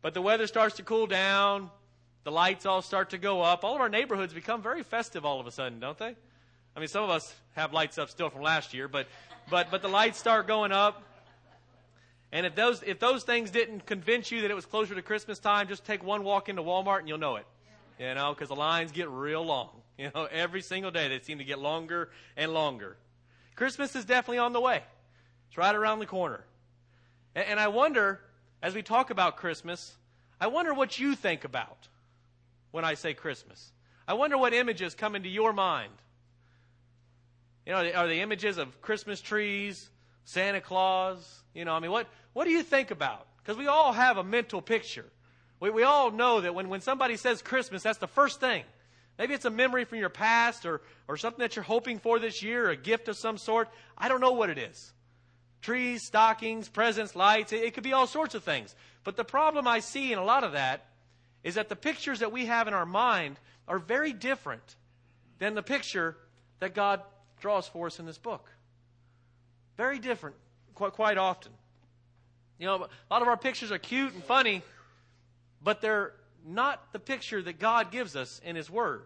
But the weather starts to cool down. The lights all start to go up. All of our neighborhoods become very festive all of a sudden, don't they? I mean, some of us have lights up still from last year, but the lights start going up. And if those things didn't convince you that it was closer to Christmas time, just take one walk into Walmart and you'll know it. You know, because the lines get real long. You know, every single day they seem to get longer and longer. Christmas is definitely on the way. It's right around the corner. And I wonder, as we talk about Christmas, I wonder what you think about when I say Christmas. I wonder what images come into your mind. You know, are the images of Christmas trees, Santa Claus? You know, I mean, what do you think about? Because we all have a mental picture. We all know that when somebody says Christmas, that's the first thing. Maybe it's a memory from your past or something that you're hoping for this year, a gift of some sort. I don't know what it is. Trees, stockings, presents, lights. It could be all sorts of things. But the problem I see in a lot of that is that the pictures that we have in our mind are very different than the picture that God draws for us in this book. Very different, quite often. You know, a lot of our pictures are cute and funny, but they're not the picture that God gives us in His Word.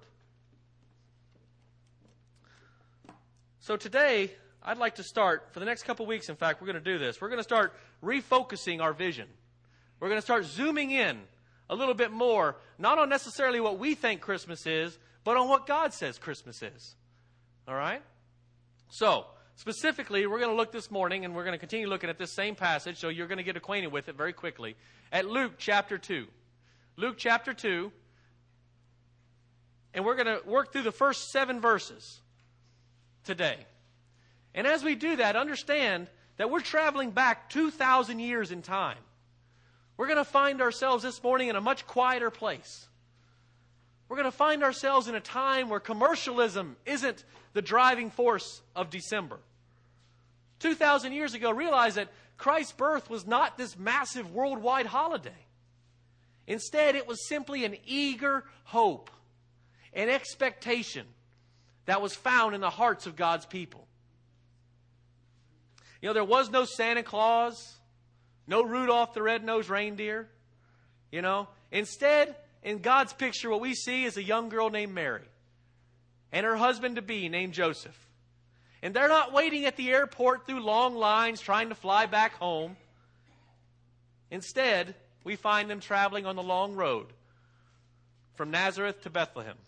So today, I'd like to start, for the next couple weeks, in fact, we're going to do this. We're going to start refocusing our vision. We're going to start zooming in a little bit more, not on necessarily what we think Christmas is, but on what God says Christmas is. All right? So, specifically, we're going to look this morning, and we're going to continue looking at this same passage, so you're going to get acquainted with it very quickly, at Luke chapter 2. Luke chapter 2, and we're going to work through the first 7 verses today. And as we do that, understand that we're traveling back 2,000 years in time. We're going to find ourselves this morning in a much quieter place. We're going to find ourselves in a time where commercialism isn't the driving force of December. 2,000 years ago, realize that Christ's birth was not this massive worldwide holiday. Instead, it was simply an eager hope, an expectation that was found in the hearts of God's people. You know, there was no Santa Claus, no Rudolph the Red-Nosed Reindeer. You know, instead, in God's picture, what we see is a young girl named Mary and her husband-to-be named Joseph. And they're not waiting at the airport through long lines trying to fly back home. Instead, we find them traveling on the long road from Nazareth to Bethlehem.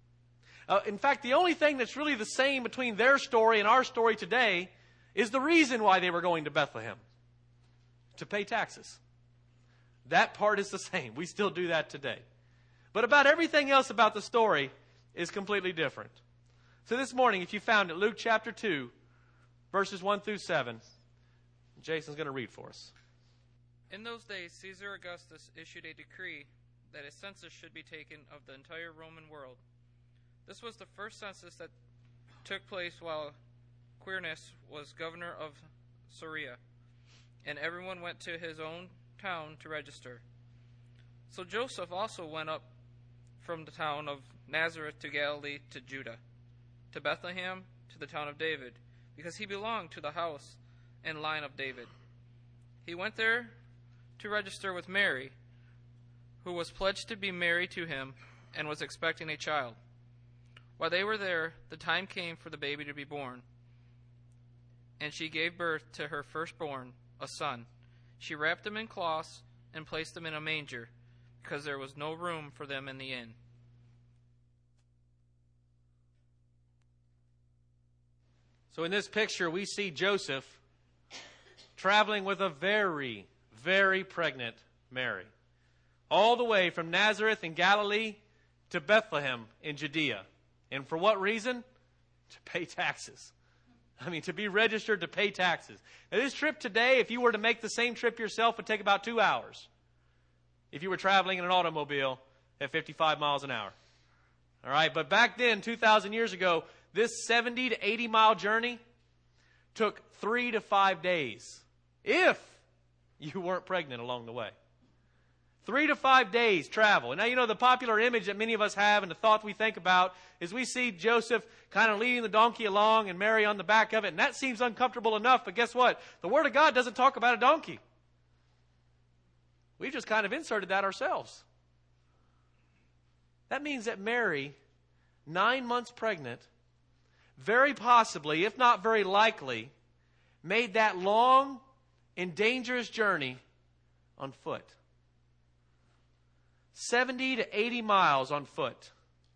In fact, the only thing that's really the same between their story and our story today is the reason why they were going to Bethlehem: to pay taxes. That part is the same. We still do that today. But about everything else about the story is completely different. So this morning, if you found it, Luke chapter 2, verses 1 through 7, Jason's going to read for us. In those days, Caesar Augustus issued a decree that a census should be taken of the entire Roman world. This was the first census that took place while Quirinius was governor of Syria, and everyone went to his own town to register. So Joseph also went up from the town of Nazareth to Galilee to Judah, to Bethlehem, to the town of David, because he belonged to the house and line of David. He went there to register with Mary, who was pledged to be married to him and was expecting a child. While they were there, the time came for the baby to be born, and she gave birth to her firstborn, a son. She wrapped him in cloths and placed him in a manger, because there was no room for them in the inn. So in this picture, we see Joseph traveling with a very, very pregnant Mary, all the way from Nazareth in Galilee to Bethlehem in Judea. And for what reason? To pay taxes. I mean, to be registered to pay taxes. Now, this trip today, if you were to make the same trip yourself, would take about 2 hours if you were traveling in an automobile at 55 miles an hour. All right, but back then, 2,000 years ago, this 70 to 80 mile journey took 3 to 5 days, if you weren't pregnant along the way. 3 to 5 days travel. And now, you know, the popular image that many of us have and the thought we think about is we see Joseph kind of leading the donkey along and Mary on the back of it. And that seems uncomfortable enough. But guess what? The Word of God doesn't talk about a donkey. We've just kind of inserted that ourselves. That means that Mary, 9 months pregnant, very possibly, if not very likely, made that long and dangerous journey on foot. 70 to 80 miles on foot.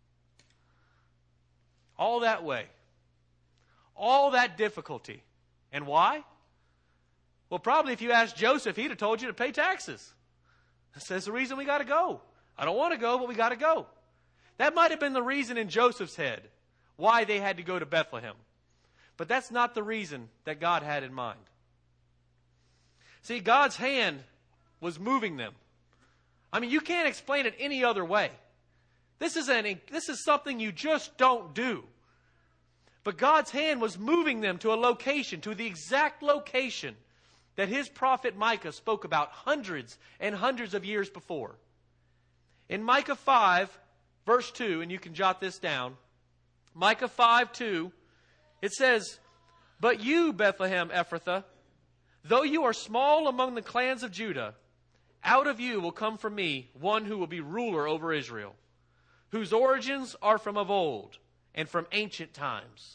All that way. All that difficulty. And why? Well, probably if you asked Joseph, he'd have told you to pay taxes. That's the reason we got to go. I don't want to go, but we got to go. That might have been the reason in Joseph's head why they had to go to Bethlehem. But that's not the reason that God had in mind. See, God's hand was moving them. I mean, you can't explain it any other way. This is something you just don't do. But God's hand was moving them to a location, to the exact location that his prophet Micah spoke about hundreds and hundreds of years before. In Micah 5, verse 2, and you can jot this down, Micah 5:2, it says, "But you, Bethlehem Ephrathah, though you are small among the clans of Judah, out of you will come from me one who will be ruler over Israel, whose origins are from of old and from ancient times."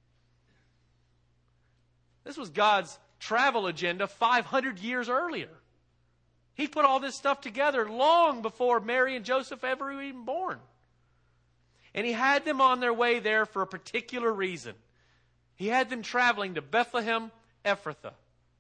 This was God's travel agenda 500 years earlier. He put all this stuff together long before Mary and Joseph ever were even born. And he had them on their way there for a particular reason. He had them traveling to Bethlehem Ephrathah.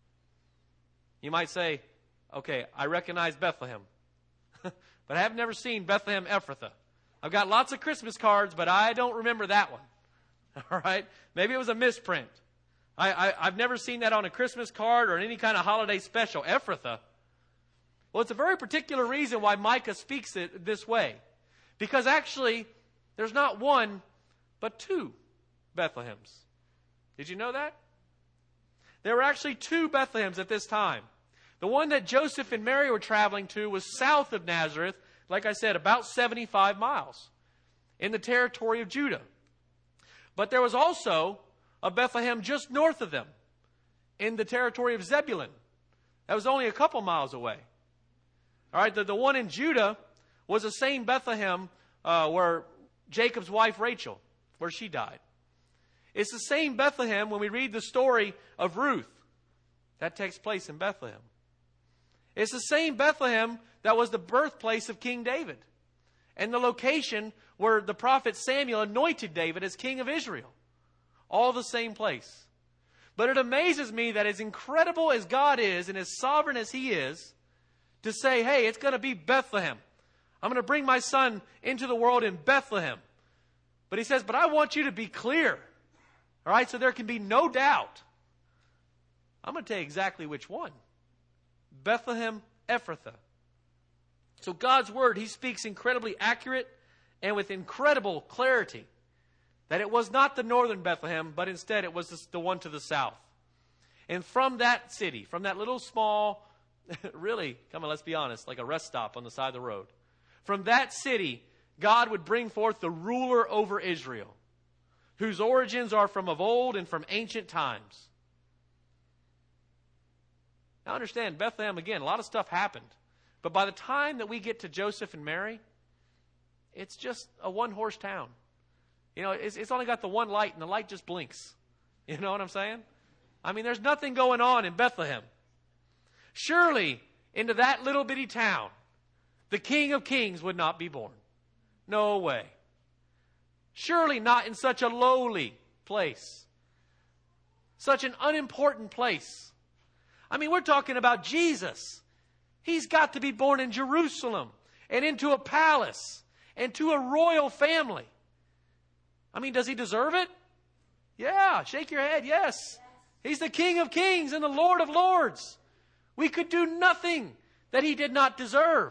You might say, okay, I recognize Bethlehem. But I have never seen Bethlehem Ephrathah. I've got lots of Christmas cards, but I don't remember that one. All right? Maybe it was a misprint. I've never seen that on a Christmas card or any kind of holiday special. Ephrathah. Well, it's a very particular reason why Micah speaks it this way. Because actually, there's not one, but 2 Bethlehems. Did you know that? There were actually 2 Bethlehems at this time. The one that Joseph and Mary were traveling to was south of Nazareth, like I said, about 75 miles in the territory of Judah. But there was also a Bethlehem just north of them in the territory of Zebulun. That was only a couple miles away. All right, the one in Judah was the same Bethlehem where Jacob's wife Rachel, where she died. It's the same Bethlehem when we read the story of Ruth. That takes place in Bethlehem. It's the same Bethlehem that was the birthplace of King David and the location where the prophet Samuel anointed David as king of Israel. All the same place. But it amazes me that as incredible as God is and as sovereign as he is, to say, hey, it's going to be Bethlehem. I'm going to bring my son into the world in Bethlehem. But he says, but I want you to be clear. All right, so there can be no doubt. I'm going to tell you exactly which one. Bethlehem Ephrathah. So God's word, he speaks incredibly accurate and with incredible clarity that it was not the northern Bethlehem, but instead it was the one to the south. And from that city, from that little small, really, come on, let's be honest, like a rest stop on the side of the road. From that city, God would bring forth the ruler over Israel, whose origins are from of old and from ancient times. Now understand, Bethlehem, again, a lot of stuff happened. But by the time that we get to Joseph and Mary, it's just a one-horse town. You know, it's only got the one light, and the light just blinks. You know what I'm saying? I mean, there's nothing going on in Bethlehem. Surely, into that little bitty town, the King of Kings would not be born. No way. Surely not in such a lowly place. Such an unimportant place. I mean, we're talking about Jesus. He's got to be born in Jerusalem and into a palace and to a royal family. I mean, does he deserve it? Yeah, shake your head, yes. He's the King of Kings and the Lord of Lords. We could do nothing that he did not deserve.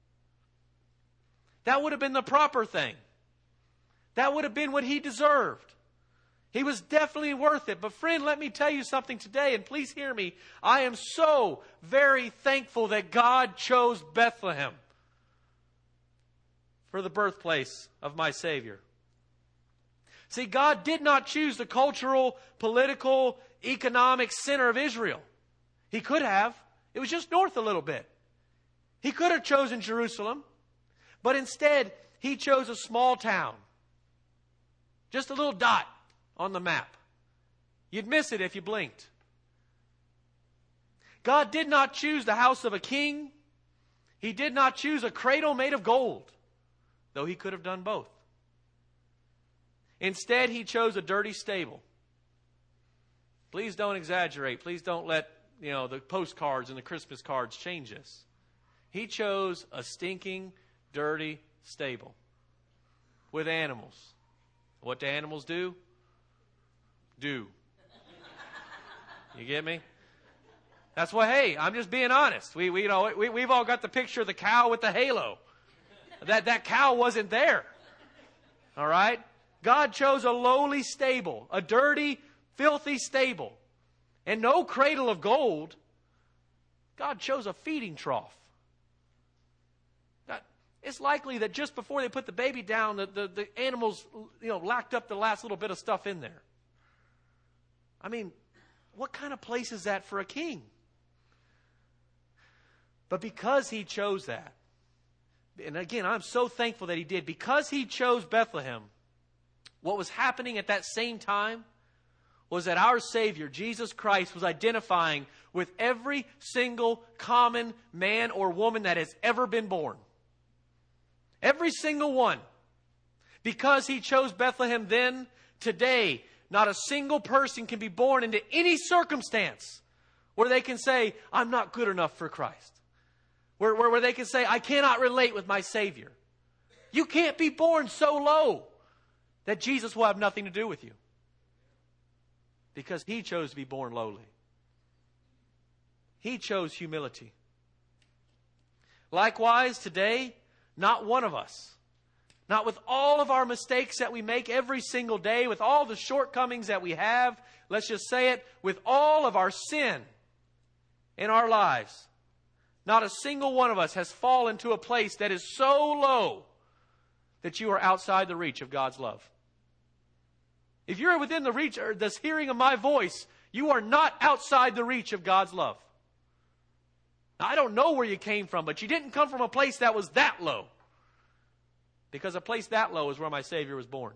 That would have been the proper thing. That would have been what he deserved. He was definitely worth it. But friend, let me tell you something today, and please hear me. I am so very thankful that God chose Bethlehem for the birthplace of my Savior. See, God did not choose the cultural, political, economic center of Israel. He could have. It was just north a little bit. He could have chosen Jerusalem, but instead he chose a small town. Just a little dot on the map. You'd miss it if you blinked. God did not choose the house of a king. He did not choose a cradle made of gold, though he could have done both. Instead, he chose a dirty stable. Please don't exaggerate. Please don't let, the postcards and the Christmas cards change this. He chose a stinking, dirty stable with animals. What do animals do? You get me? That's why, hey, I'm just being honest. We've all got the picture of the cow with the halo. That cow wasn't there. All right? God chose a lowly stable, a dirty, filthy stable, and no cradle of gold. God chose a feeding trough. It's likely that just before they put the baby down, the animals, lacked up the last little bit of stuff in there. I mean, what kind of place is that for a king? But because he chose that, and again, I'm so thankful that he did, because he chose Bethlehem, what was happening at that same time was that our Savior, Jesus Christ, was identifying with every single common man or woman that has ever been born. Every single one. Because he chose Bethlehem then, today, not a single person can be born into any circumstance where they can say, I'm not good enough for Christ. Where they can say, I cannot relate with my Savior. You can't be born so low that Jesus will have nothing to do with you. Because he chose to be born lowly. He chose humility. Likewise, today, not one of us, not with all of our mistakes that we make every single day, with all the shortcomings that we have, let's just say it, with all of our sin in our lives, not a single one of us has fallen to a place that is so low that you are outside the reach of God's love. If you're within the reach or the hearing of my voice, you are not outside the reach of God's love. Now, I don't know where you came from, but you didn't come from a place that was that low. Because a place that low is where my Savior was born.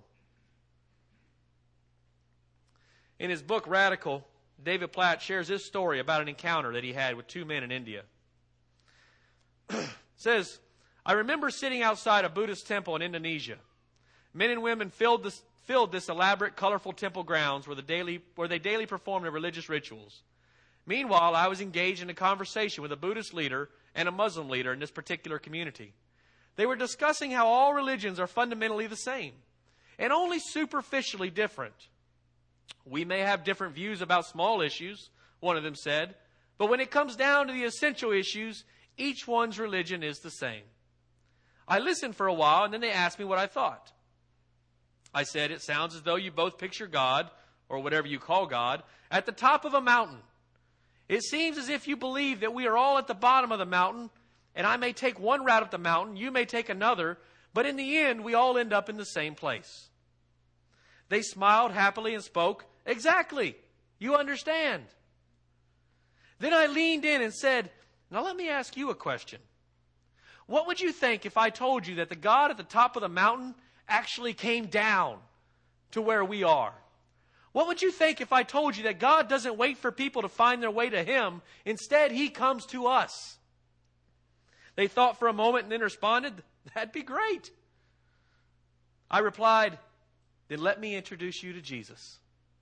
In his book, Radical, David Platt shares this story about an encounter that he had with two men in India. It says, I remember sitting outside a Buddhist temple in Indonesia. Men and women filled this elaborate, colorful temple grounds where they daily performed their religious rituals. Meanwhile, I was engaged in a conversation with a Buddhist leader and a Muslim leader in this particular community. They were discussing how all religions are fundamentally the same and only superficially different. We may have different views about small issues, one of them said, but when it comes down to the essential issues, each one's religion is the same. I listened for a while, and then they asked me what I thought. I said, it sounds as though you both picture God, or whatever you call God, at the top of a mountain. It seems as if you believe that we are all at the bottom of the mountain, and I may take one route up the mountain, you may take another, but in the end, we all end up in the same place. They smiled happily and spoke, exactly, you understand. Then I leaned in and said, now let me ask you a question. What would you think if I told you that the God at the top of the mountain actually came down to where we are? What would you think if I told you that God doesn't wait for people to find their way to Him? Instead, He comes to us. They thought for a moment and then responded, that'd be great. I replied, then let me introduce you to Jesus.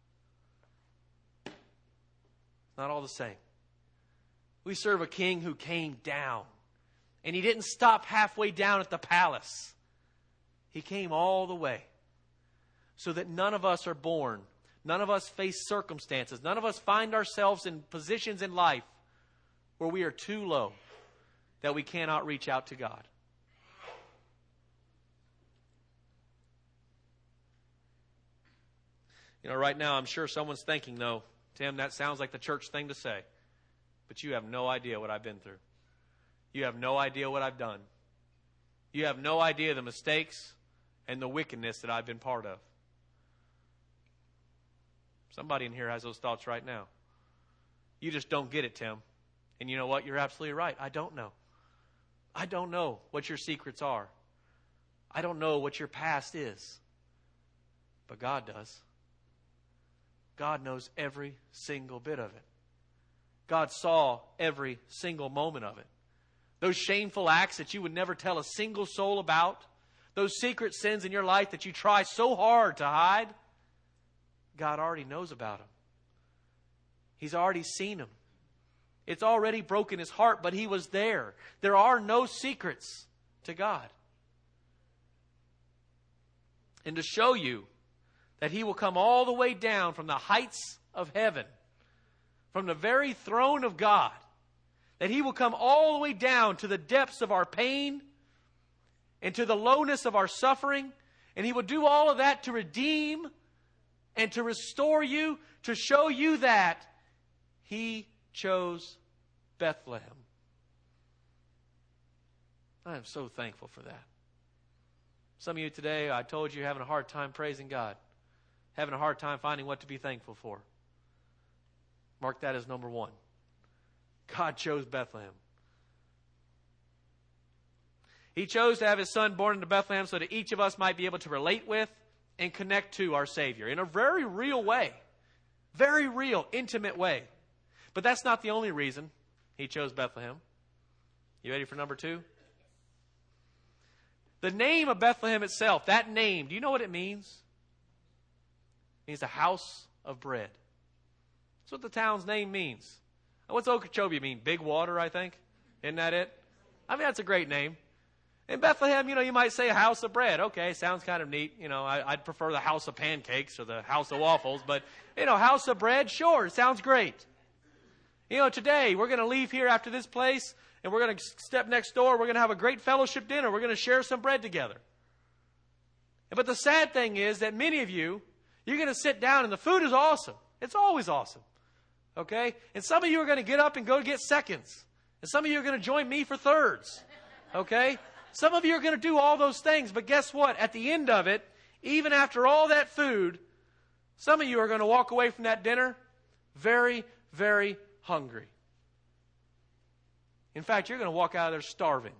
Not all the same. We serve a king who came down. And He didn't stop halfway down at the palace. He came all the way. So that none of us are born. None of us face circumstances. None of us find ourselves in positions in life where we are too low that we cannot reach out to God. Right now I'm sure someone's thinking, though, Tim, that sounds like the church thing to say. But you have no idea what I've been through. You have no idea what I've done. You have no idea the mistakes and the wickedness that I've been part of. Somebody in here has those thoughts right now. You just don't get it, Tim. And you know what? You're absolutely right. I don't know. I don't know what your secrets are. I don't know what your past is. But God does. God knows every single bit of it. God saw every single moment of it. Those shameful acts that you would never tell a single soul about, those secret sins in your life that you try so hard to hide, God already knows about them. He's already seen them. It's already broken His heart, but He was there. There are no secrets to God. And to show you that He will come all the way down from the heights of heaven, from the very throne of God, that He will come all the way down to the depths of our pain and to the lowness of our suffering, and He will do all of that to redeem and to restore you, to show you that He chose Bethlehem. I am so thankful for that. Some of you today, I told you, having a hard time praising God, having a hard time finding what to be thankful for. Mark that as number one. God chose Bethlehem. He chose to have His Son born into Bethlehem so that each of us might be able to relate with and connect to our Savior in a very real way. Very real, intimate way. But that's not the only reason He chose Bethlehem. You ready for number two? The name of Bethlehem itself, that name, do you know what it means? It means the house of bread. That's what the town's name means. What's Okeechobee mean? Big water, I think. Isn't that it? I mean, that's a great name. In Bethlehem, you might say a house of bread. Okay, sounds kind of neat. I'd prefer the house of pancakes or the house of waffles. But, house of bread, sure, sounds great. Today, we're going to leave here after this place, and we're going to step next door. We're going to have a great fellowship dinner. We're going to share some bread together. But the sad thing is that many of you, you're going to sit down, and the food is awesome. It's always awesome. Okay? And some of you are going to get up and go get seconds. And some of you are going to join me for thirds. Okay? Some of you are going to do all those things. But guess what? At the end of it, even after all that food, some of you are going to walk away from that dinner very, very hungry. In fact, you're going to walk out of there starving.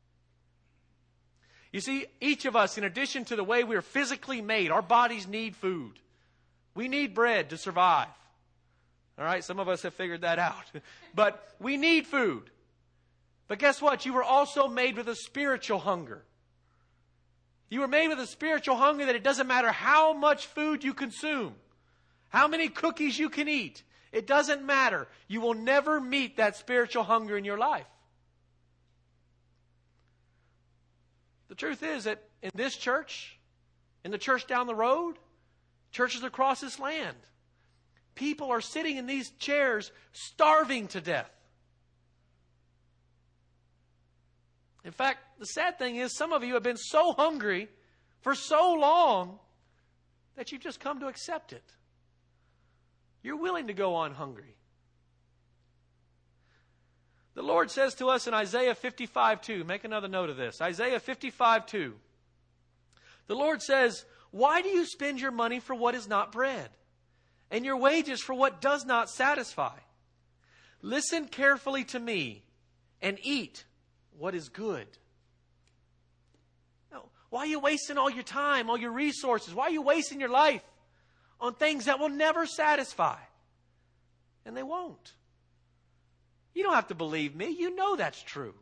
You see, each of us, in addition to the way we're physically made, our bodies need food. We need bread to survive. All right, some of us have figured that out. But we need food. But guess what? You were also made with a spiritual hunger. You were made with a spiritual hunger that it doesn't matter how much food you consume, how many cookies you can eat. It doesn't matter. You will never meet that spiritual hunger in your life. The truth is that in this church, in the church down the road, churches across this land, people are sitting in these chairs starving to death. In fact, the sad thing is some of you have been so hungry for so long that you've just come to accept it. You're willing to go on hungry. The Lord says to us in Isaiah 55:2, make another note of this, Isaiah 55:2. The Lord says, "Why do you spend your money for what is not bread, and your wages for what does not satisfy? Listen carefully to me and eat what is good." No, why are you wasting all your time, all your resources? Why are you wasting your life on things that will never satisfy? And they won't. You don't have to believe me. You know that's true.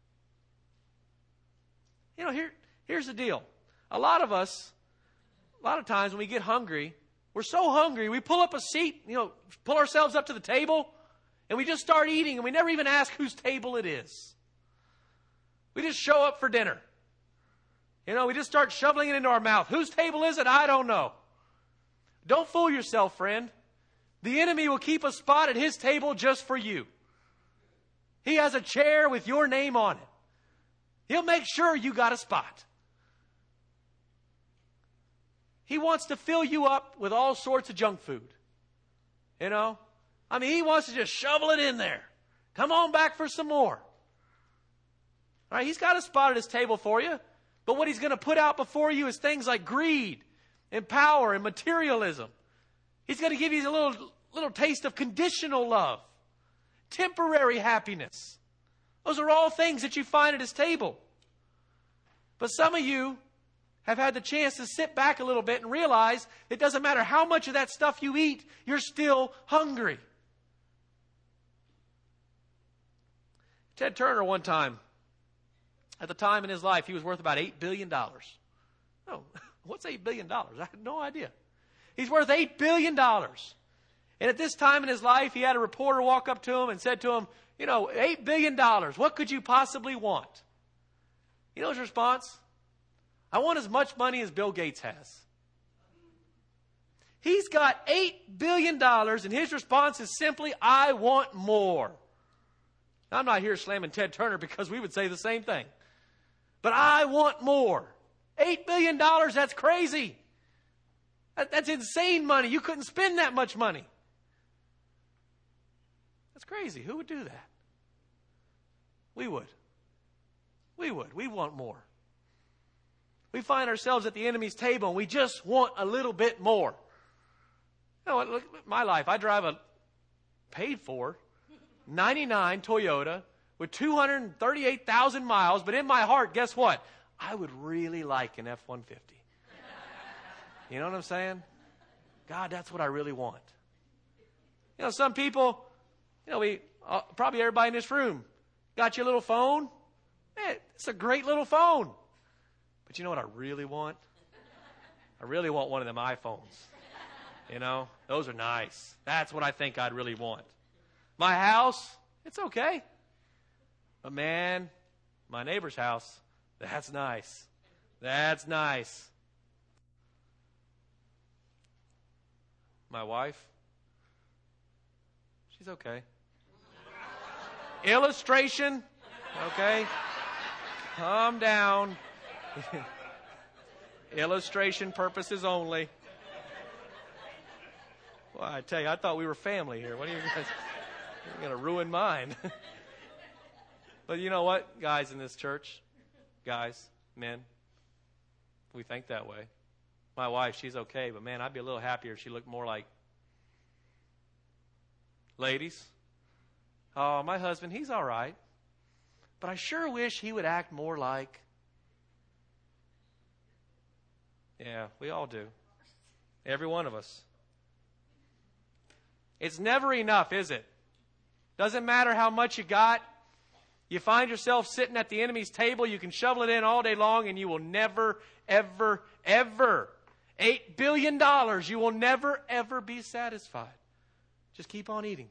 Here's the deal. A lot of times when we get hungry, we're so hungry, we pull up a seat, pull ourselves up to the table, and we just start eating, and we never even ask whose table it is. We just show up for dinner. We just start shoveling it into our mouth. Whose table is it? I don't know. Don't fool yourself, friend. The enemy will keep a spot at his table just for you. He has a chair with your name on it. He'll make sure you got a spot. He wants to fill you up with all sorts of junk food. He wants to just shovel it in there. Come on back for some more. All right, he's got a spot at his table for you. But what he's going to put out before you is things like greed and power and materialism. He's going to give you a little taste of conditional love, temporary happiness. Those are all things that you find at his table. But some of you have had the chance to sit back a little bit and realize it doesn't matter how much of that stuff you eat, you're still hungry. Ted Turner one time, at the time in his life, he was worth about $8 billion. Oh, what's $8 billion? I had no idea. He's worth $8 billion. And at this time in his life, he had a reporter walk up to him and said to him, $8 billion, what could you possibly want? You know his response? I want as much money as Bill Gates has. He's got $8 billion, and his response is simply, I want more. Now, I'm not here slamming Ted Turner because we would say the same thing. But I want more. $8 billion, that's crazy. That's insane money. You couldn't spend that much money. That's crazy. Who would do that? We would. We would. We want more. We find ourselves at the enemy's table and we just want a little bit more. You know what? Look at my life. I drive a paid for 99 Toyota with 238,000 miles, but in my heart, guess what? I would really like an F-150. You know what I'm saying? God, that's what I really want. Some people, probably everybody in this room got your little phone. Man, it's a great little phone. But you know what I really want? I really want one of them iPhones. Those are nice. That's what I think I'd really want. My house, it's okay. But man, my neighbor's house, that's nice. That's nice. My wife, she's okay. Illustration, okay? Calm down. Illustration purposes only. Well, I tell you, I thought we were family here. What are you guys? You're going to ruin mine. But you know what, guys in this church, guys, men, we think that way. My wife, she's okay, but man, I'd be a little happier if she looked more like. Ladies, oh, my husband, he's all right, but I sure wish he would act more like. Yeah, we all do. Every one of us. It's never enough, is it? Doesn't matter how much you got. You find yourself sitting at the enemy's table. You can shovel it in all day long, and you will never, ever, ever, $8 billion, you will never, ever be satisfied. Just keep on eating.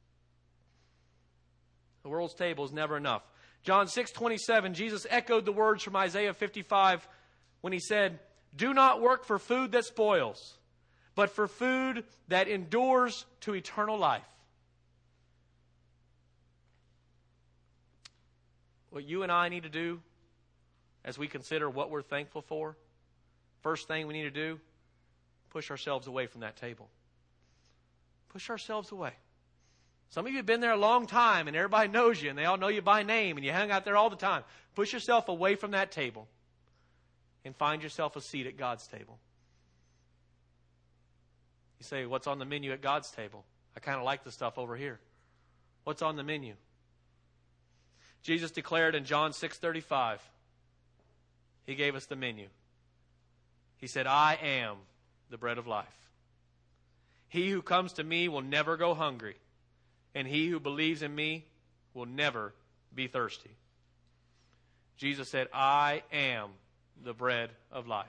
The world's table is never enough. John 6:27, Jesus echoed the words from Isaiah 55 when he said, do not work for food that spoils, but for food that endures to eternal life. What you and I need to do as we consider what we're thankful for, first thing we need to do, push ourselves away from that table. Push ourselves away. Some of you have been there a long time and everybody knows you and they all know you by name and you hang out there all the time. Push yourself away from that table and find yourself a seat at God's table. You say, what's on the menu at God's table? I kind of like the stuff over here. What's on the menu? Jesus declared in John 6:35, He gave us the menu. He said, I am the bread of life. He who comes to me will never go hungry, and he who believes in me will never be thirsty. Jesus said, I am the bread of life.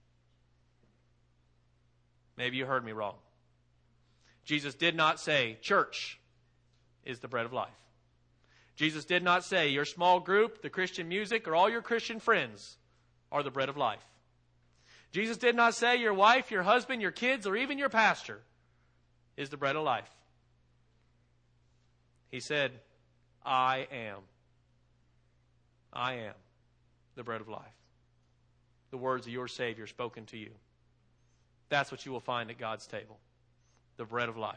Maybe you heard me wrong. Jesus did not say church is the bread of life. Jesus did not say your small group, the Christian music, or all your Christian friends are the bread of life. Jesus did not say your wife, your husband, your kids, or even your pastor is the bread of life. He said, I am. I am the bread of life. The words of your Savior spoken to you. That's what you will find at God's table. The bread of life.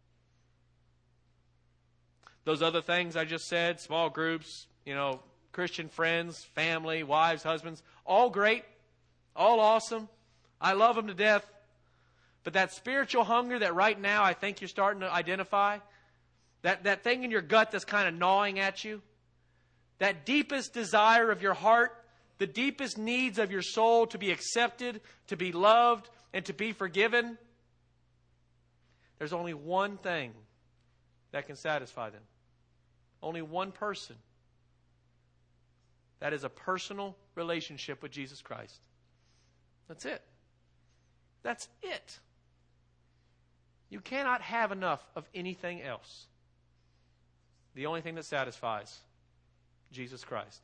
Those other things I just said, small groups, Christian friends, family, wives, husbands, all great, all awesome. I love them to death. But that spiritual hunger that right now I think you're starting to identify, that thing in your gut that's kind of gnawing at you, that deepest desire of your heart, the deepest needs of your soul to be accepted, to be loved, and to be forgiven, there's only one thing that can satisfy them. Only one person. That is a personal relationship with Jesus Christ. That's it. That's it. You cannot have enough of anything else. The only thing that satisfies, Jesus Christ.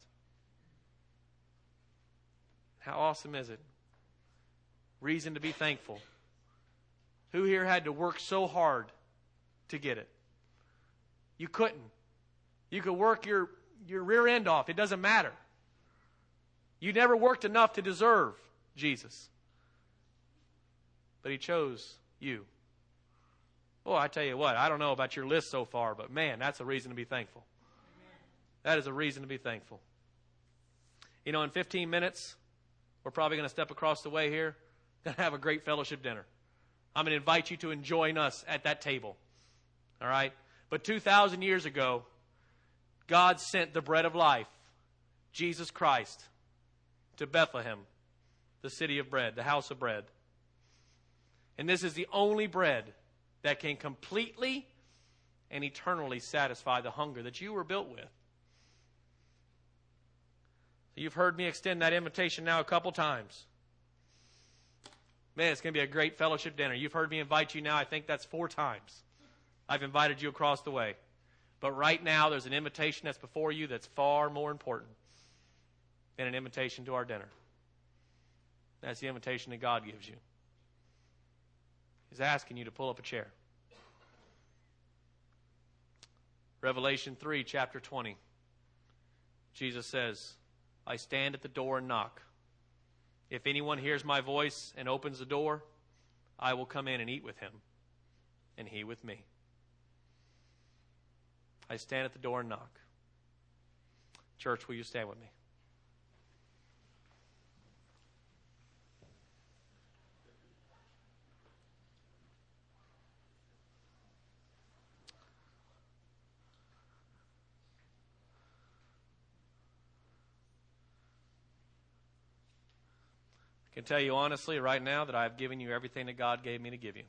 How awesome is it? Reason to be thankful. Who here had to work so hard to get it? You couldn't. You could work your rear end off. It doesn't matter. You never worked enough to deserve Jesus. But He chose you. Boy, I tell you what, I don't know about your list so far, but man, that's a reason to be thankful. That is a reason to be thankful. You know, in 15 minutes, we're probably going to step across the way here and have a great fellowship dinner. I'm going to invite you to join us at that table. All right? But 2,000 years ago, God sent the bread of life, Jesus Christ, to Bethlehem, the city of bread, the house of bread. And this is the only bread that can completely and eternally satisfy the hunger that you were built with. You've heard me extend that invitation now a couple times. Man, it's going to be a great fellowship dinner. You've heard me invite you now, I think that's 4 times. I've invited you across the way. But right now, there's an invitation that's before you that's far more important than an invitation to our dinner. That's the invitation that God gives you. He's asking you to pull up a chair. Revelation 3, chapter 20. Jesus says, I stand at the door and knock. If anyone hears my voice and opens the door, I will come in and eat with him, and he with me. I stand at the door and knock. Church, will you stand with me? I can tell you honestly right now that I have given you everything that God gave me to give you.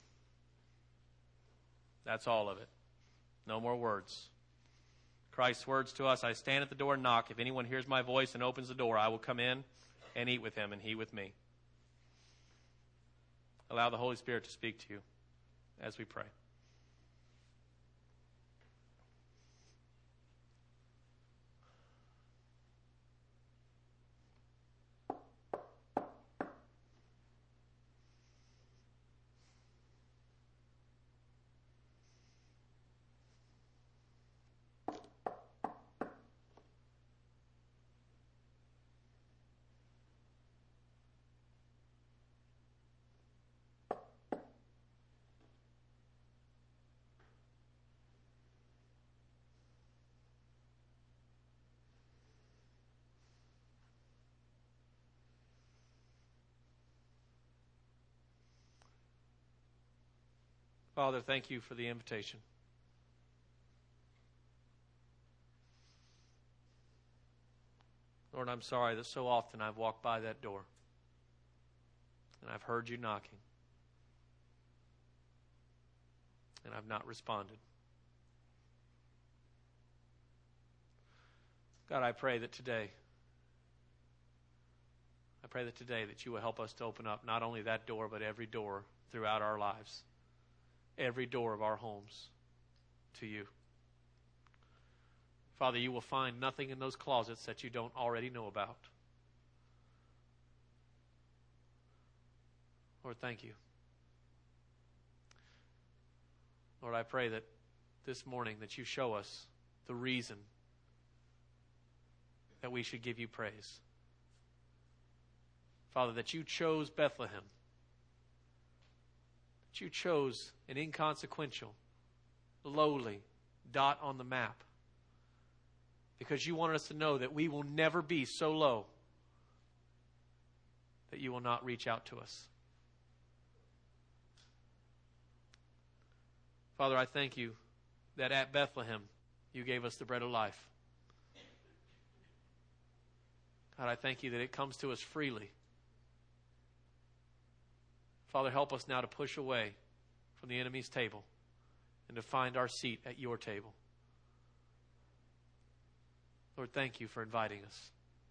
That's all of it. No more words. Christ's words to us, I stand at the door and knock. If anyone hears my voice and opens the door, I will come in and eat with him and he with me. Allow the Holy Spirit to speak to you as we pray. Father, thank you for the invitation. Lord, I'm sorry that so often I've walked by that door and I've heard you knocking and I've not responded. God, I pray that today that you will help us to open up not only that door, but every door throughout our lives. Every door of our homes to you. Father, you will find nothing in those closets that you don't already know about. Lord, thank you. Lord, I pray that this morning that you show us the reason that we should give you praise. Father, that you chose Bethlehem. You chose an inconsequential, lowly dot on the map because you wanted us to know that we will never be so low that you will not reach out to us. Father, I thank you that at Bethlehem you gave us the bread of life. God, I thank you that it comes to us freely. Father, help us now to push away from the enemy's table and to find our seat at your table. Lord, thank you for inviting us.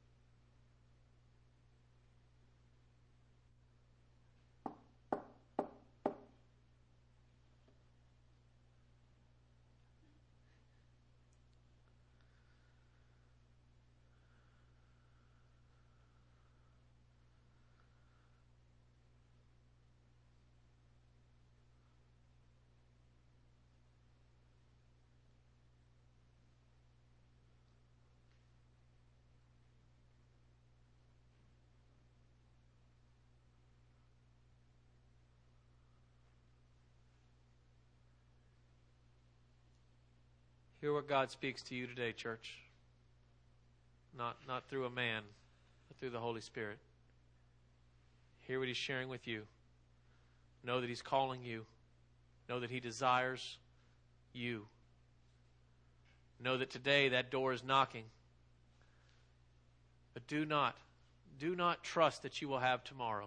Hear what God speaks to you today, church. Not through a man, but through the Holy Spirit. Hear what He's sharing with you. Know that He's calling you. Know that He desires you. Know that today that door is knocking. But do not trust that you will have tomorrow.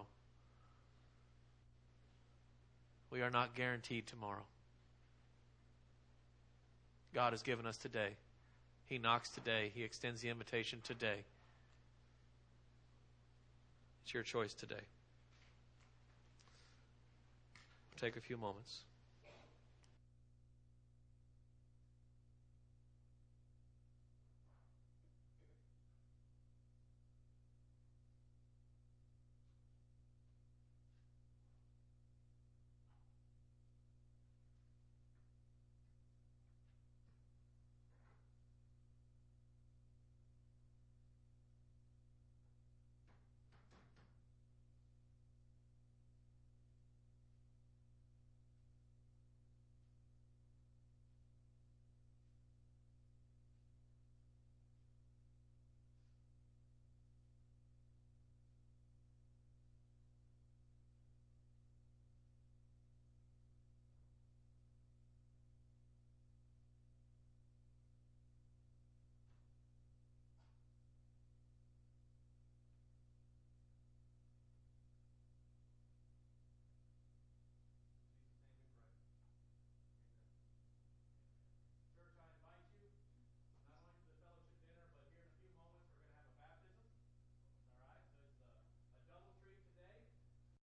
We are not guaranteed tomorrow. God has given us today. He knocks today. He extends the invitation today. It's your choice today. Take a few moments.